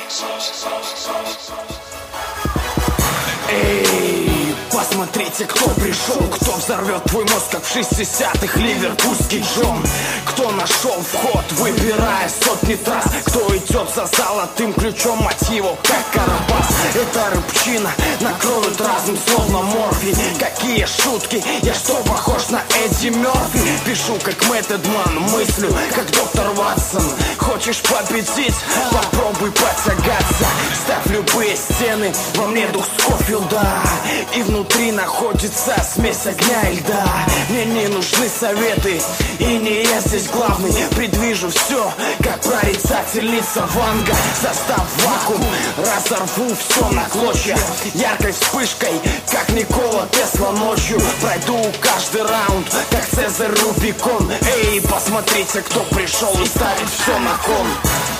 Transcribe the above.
Эй, посмотрите, кто пришел, кто взорвет твой мозг, как в 60-х ливерпульский Джон. Кто нашел вход, выбирая сотни трасс, кто идет за золотым ключом, мотивов, как Карабас. Это рыбчина накроет разум, словно морфий. Какие шутки, я что, похож на Эдди Мерфи? Пишу как Методман, мыслю как доктор Ватсон. Хочешь победить? Попробуй потягаться. Ставь любые стены, во мне дух Скофилда, и внутри находится смесь огня и льда. Мне не нужны советы, и не я здесь главный. Предвижу все, как прорицательница Ванга. Состав вакуум, разорву все на клочья. Яркой вспышкой, как Никола Тесла ночью. Пройду каждый раунд, как Цезарь Рубикон. Эй, посмотрите, кто пришел и ставит все на кон.